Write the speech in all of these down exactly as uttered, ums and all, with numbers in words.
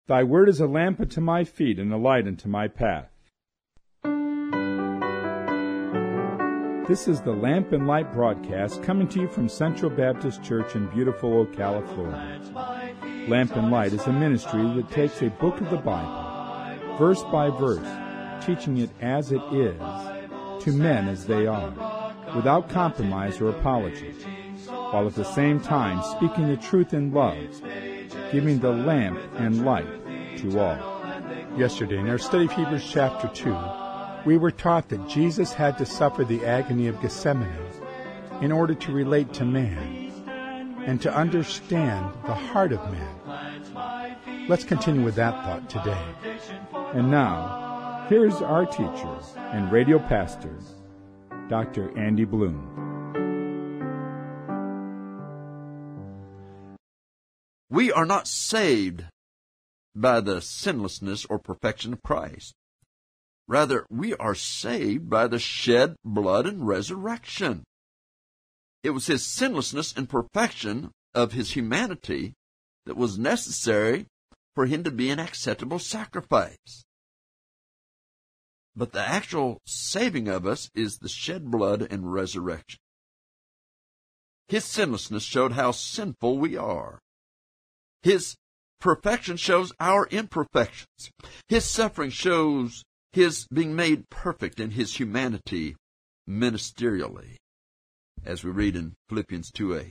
Thy word is a lamp unto my feet and a light unto my path. This is the Lamp and Light broadcast coming to you from Central Baptist Church in beautiful Ocala, Florida. Lamp and Light is a ministry that takes a book of the Bible, verse by verse, teaching it as it is, to men as they are, without compromise or apology, while at the same time speaking the truth in love, giving the lamp and light to all. Yesterday, in our study of Hebrews chapter two, we were taught that Jesus had to suffer the agony of Gethsemane in order to relate to man and to understand the heart of man. Let's continue with that thought today. And now, here's our teacher and radio pastor, Doctor Andy Bloom. We are not saved by the sinlessness or perfection of Christ. Rather, we are saved by the shed blood and resurrection. It was his sinlessness and perfection of his humanity that was necessary for him to be an acceptable sacrifice. But the actual saving of us is the shed blood and resurrection. His sinlessness showed how sinful we are. His perfection shows our imperfections. His suffering shows his being made perfect in his humanity ministerially, as we read in Philippians two eight.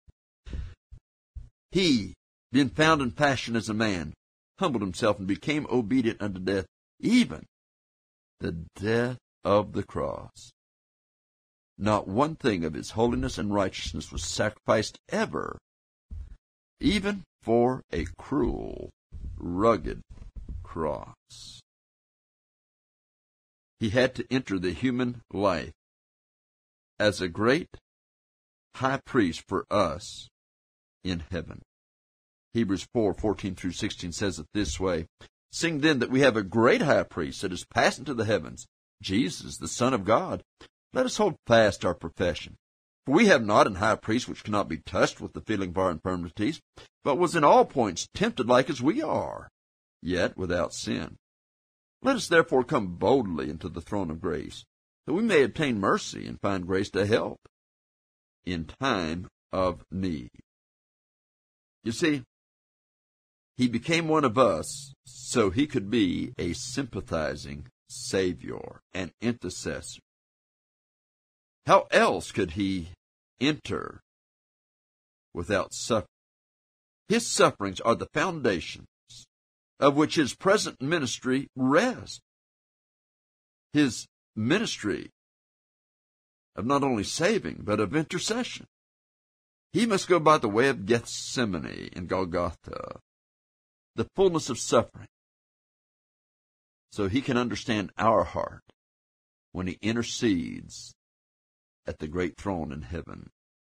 He, being found in fashion as a man, humbled himself and became obedient unto death, even the death of the cross. Not one thing of his holiness and righteousness was sacrificed ever, even for a cruel, rugged cross. He had to enter the human life as a great high priest for us in heaven. Hebrews four fourteen through sixteen says it this way: Seeing then that we have a great high priest that is passed into the heavens, Jesus, the Son of God, let us hold fast our profession. For we have not an high priest which cannot be touched with the feeling of our infirmities, but was in all points tempted like as we are, yet without sin. Let us therefore come boldly into the throne of grace, that we may obtain mercy and find grace to help in time of need. You see, he became one of us so he could be a sympathizing Savior, an intercessor. How else could he enter without suffering? His sufferings are the foundations of which his present ministry rests. His ministry of not only saving, but of intercession. He must go by the way of Gethsemane and Golgotha, the fullness of suffering, so he can understand our heart when he intercedes at the great throne in heaven.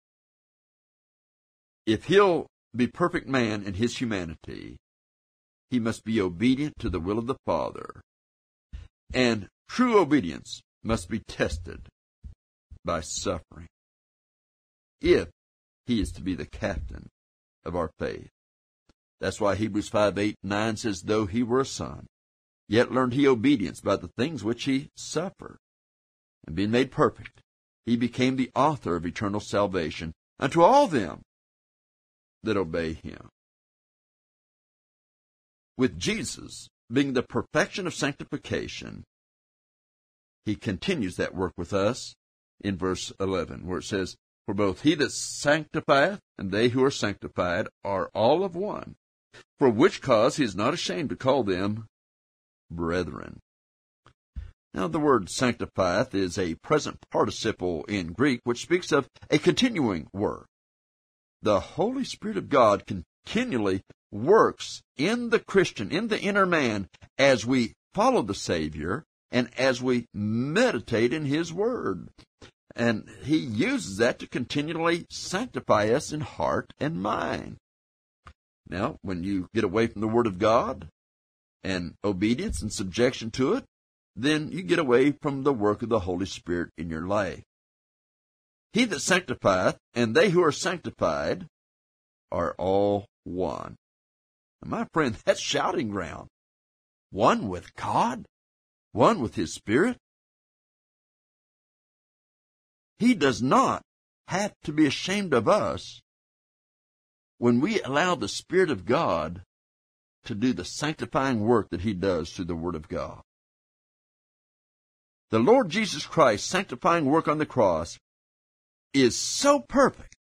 If he'll be perfect man in his humanity, he must be obedient to the will of the Father, and true obedience must be tested by suffering, if he is to be the captain of our faith. That's why Hebrews five eight nine says, Though he were a son, yet learned he obedience by the things which he suffered. And being made perfect, he became the author of eternal salvation unto all them that obey him. With Jesus being the perfection of sanctification, he continues that work with us in verse eleven, where it says, For both he that sanctifieth and they who are sanctified are all of one, for which cause he is not ashamed to call them brethren. Now, the word sanctifieth is a present participle in Greek, which speaks of a continuing work. The Holy Spirit of God continually works in the Christian, in the inner man, as we follow the Savior and as we meditate in his word. And he uses that to continually sanctify us in heart and mind. Now, when you get away from the word of God and obedience and subjection to it, then you get away from the work of the Holy Spirit in your life. He that sanctifieth and they who are sanctified are all one. My friend, that's shouting ground. One with God, one with His Spirit. He does not have to be ashamed of us when we allow the Spirit of God to do the sanctifying work that He does through the Word of God. The Lord Jesus Christ's sanctifying work on the cross is so perfect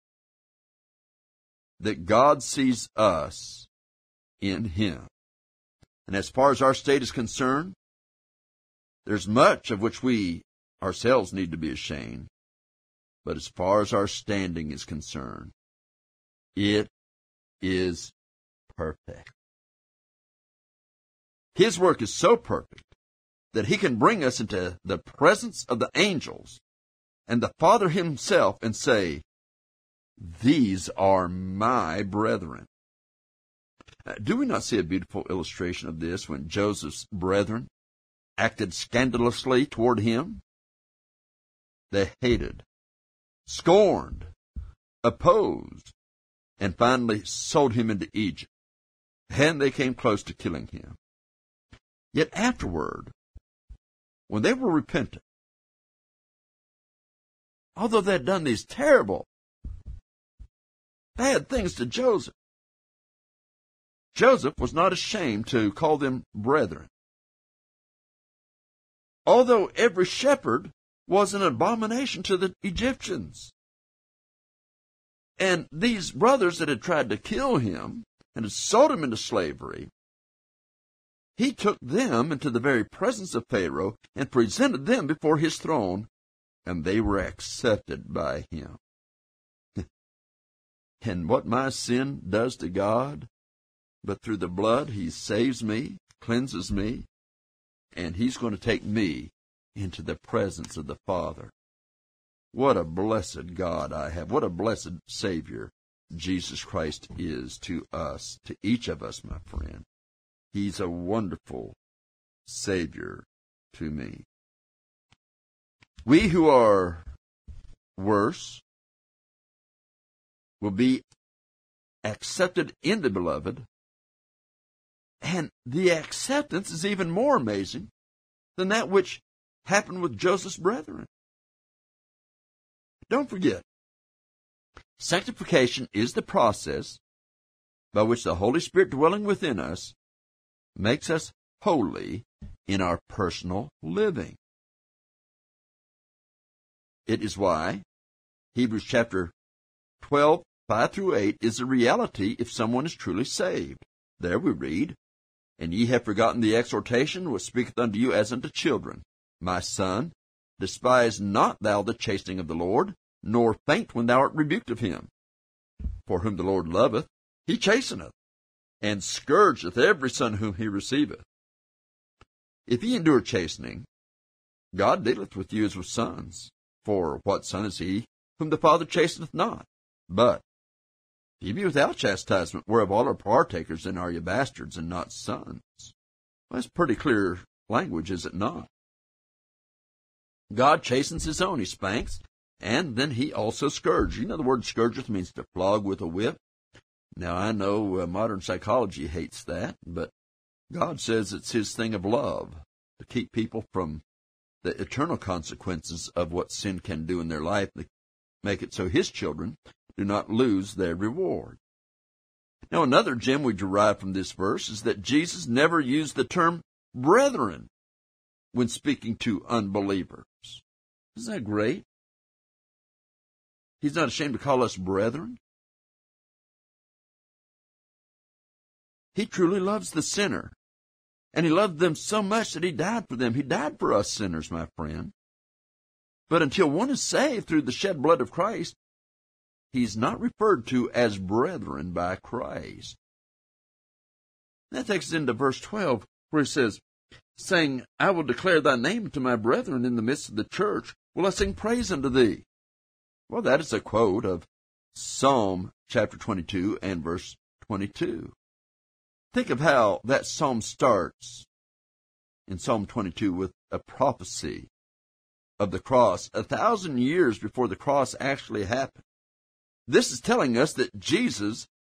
that God sees us in Him. And as far as our state is concerned, there's much of which we ourselves need to be ashamed. But as far as our standing is concerned, it is perfect. His work is so perfect that He can bring us into the presence of the angels and the Father Himself and say, "These are my brethren." Uh, do we not see a beautiful illustration of this when Joseph's brethren acted scandalously toward him? They hated, scorned, opposed, and finally sold him into Egypt, and they came close to killing him. Yet afterward, when they were repentant, although they had done these terrible, bad things to Joseph, Joseph was not ashamed to call them brethren. Although every shepherd was an abomination to the Egyptians. And these brothers that had tried to kill him and had sold him into slavery, he took them into the very presence of Pharaoh and presented them before his throne, and they were accepted by him. And what my sin does to God, but through the blood He saves me, cleanses me, and He's going to take me into the presence of the Father. What a blessed God I have. What a blessed Savior Jesus Christ is to us, to each of us, my friend. He's a wonderful Savior to me. We who are worse will be accepted in the Beloved, and the acceptance is even more amazing than that which happened with Joseph's brethren. Don't forget, sanctification is the process by which the Holy Spirit dwelling within us makes us holy in our personal living. It is why Hebrews chapter twelve, five through eight is a reality if someone is truly saved. There we read, "And ye have forgotten the exhortation which speaketh unto you as unto children. My son, despise not thou the chastening of the Lord, nor faint when thou art rebuked of him. For whom the Lord loveth, He chasteneth, and scourgeth every son whom He receiveth. If ye endure chastening, God dealeth with you as with sons. For what son is he whom the Father chasteneth not? But if ye be without chastisement, whereof all are partakers, then are ye bastards and not sons." Well, that's pretty clear language, is it not? God chastens His own. He spanks, and then He also scourges. You know, the word scourgeth means to flog with a whip. Now, I know uh, modern psychology hates that, but God says it's His thing of love to keep people from the eternal consequences of what sin can do in their life, to make it so His children do not lose their reward. Now, another gem we derive from this verse is that Jesus never used the term brethren when speaking to unbelievers. Isn't that great? He's not ashamed to call us brethren. He truly loves the sinner, and He loved them so much that He died for them. He died for us sinners, my friend. But until one is saved through the shed blood of Christ, he's not referred to as brethren by Christ. That takes us into verse twelve, where it says, saying, "I will declare thy name to my brethren in the midst of the church. Will I sing praise unto thee?" Well, that is a quote of Psalm chapter twenty-two and verse twenty-two. Think of how that psalm starts in Psalm twenty-two with a prophecy of the cross a thousand years before the cross actually happened. This is telling us that Jesus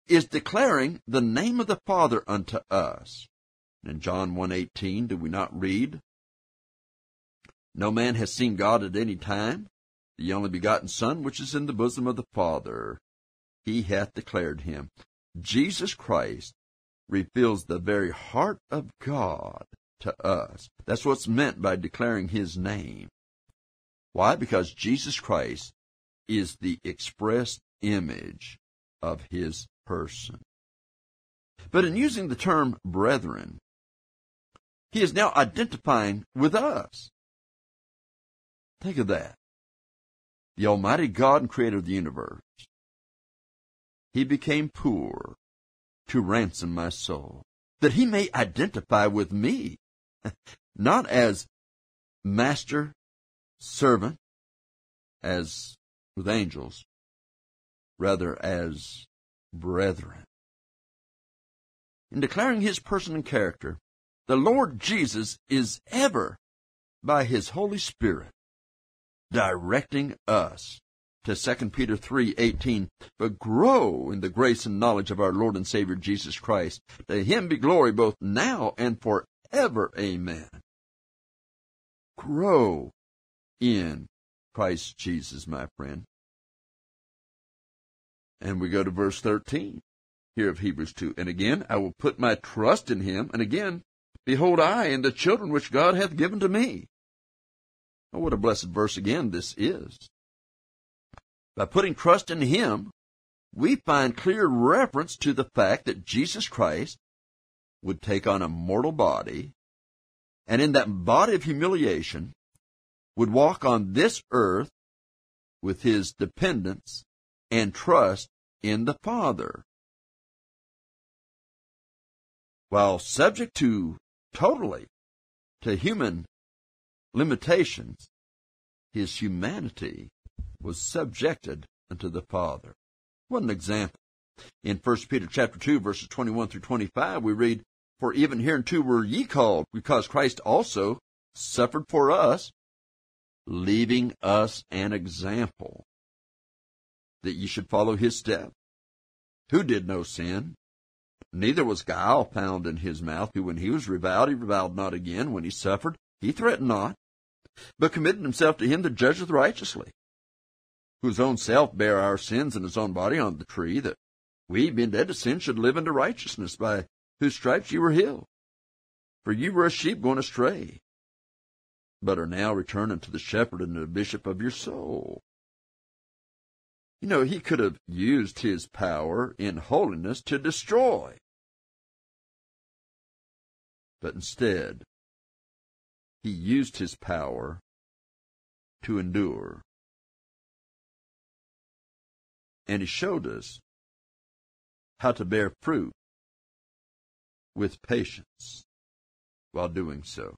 is declaring the name of the Father unto us. In John one eighteen, do we not read, no man has seen God at any time, the only begotten Son, which is in the bosom of the Father, he hath declared him. Jesus Christ reveals the very heart of God to us. That's what's meant by declaring his name. Why? Because Jesus Christ is the expressed image of his person. But in using the term brethren, he is now identifying with us. Think of that. The Almighty God and Creator of the universe, he became poor to ransom my soul, that he may identify with me, not as master, servant, as with angels, rather as brethren. In declaring his person and character, the Lord Jesus is ever, by his Holy Spirit, directing us to Second Peter three eighteen, but grow in the grace and knowledge of our Lord and Savior Jesus Christ. To him be glory both now and forever. Amen. Grow in Christ Jesus, my friend. And we go to verse thirteen here of Hebrews two. And again, I will put my trust in him. And again, behold, I and the children which God hath given to me. Oh, what a blessed verse again this is. By putting trust in him, we find clear reference to the fact that Jesus Christ would take on a mortal body, and in that body of humiliation would walk on this earth with his dependence and trust in the Father. While subject to totally to human limitations, his humanity was subjected unto the Father. What an example. In First Peter chapter two, verses twenty-one through twenty-five, we read, for even hereunto were ye called, because Christ also suffered for us, leaving us an example, that ye should follow his steps, who did no sin, neither was guile found in his mouth, who when he was reviled, he reviled not again, when he suffered, he threatened not, but committed himself to him that judgeth righteously, whose own self bare our sins in his own body on the tree, that we, being dead to sin, should live unto righteousness, by whose stripes ye were healed. For ye were as sheep going astray, but are now returned unto the shepherd and the bishop of your soul. You know, he could have used his power in holiness to destroy, but instead, he used his power to endure. And he showed us how to bear fruit with patience while doing so.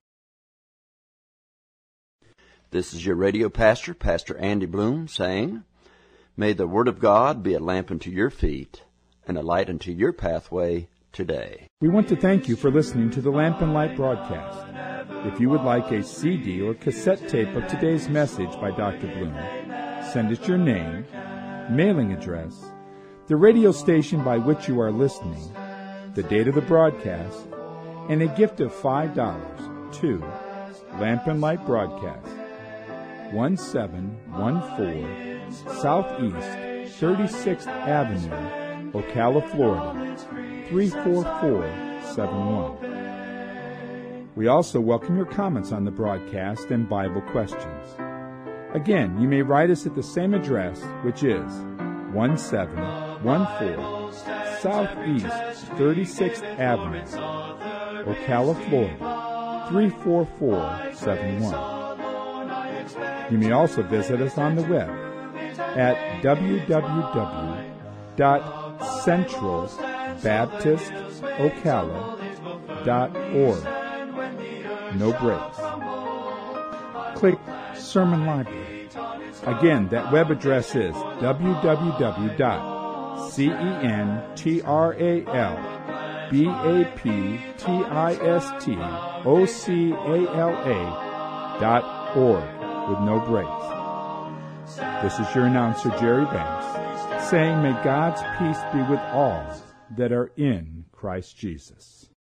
This is your radio pastor, Pastor Andy Bloom, saying, may the Word of God be a lamp unto your feet and a light unto your pathway today. We want to thank you for listening to the Lamp and Light broadcast. If you would like a C D or cassette tape of today's message by Doctor Bloom, send us your name, mailing address, the radio station by which you are listening, the date of the broadcast, and a gift of five dollars to Lamp and Light Broadcast, one seven one four Southeast thirty-sixth Avenue, Ocala, Florida, three four four seven one. We also welcome your comments on the broadcast and Bible questions. Again, you may write us at the same address, which is one seven one four Southeast thirty-sixth Avenue, Ocala, Florida, three four four seven one. You may also visit us on the web at w w w dot central baptist ocala dot org. No breaks. Click Sermon Library. Again, that web address is w w w dot central baptist ocala dot org with no breaks. This is your announcer, Jerry Banks, saying, may God's peace be with all that are in Christ Jesus.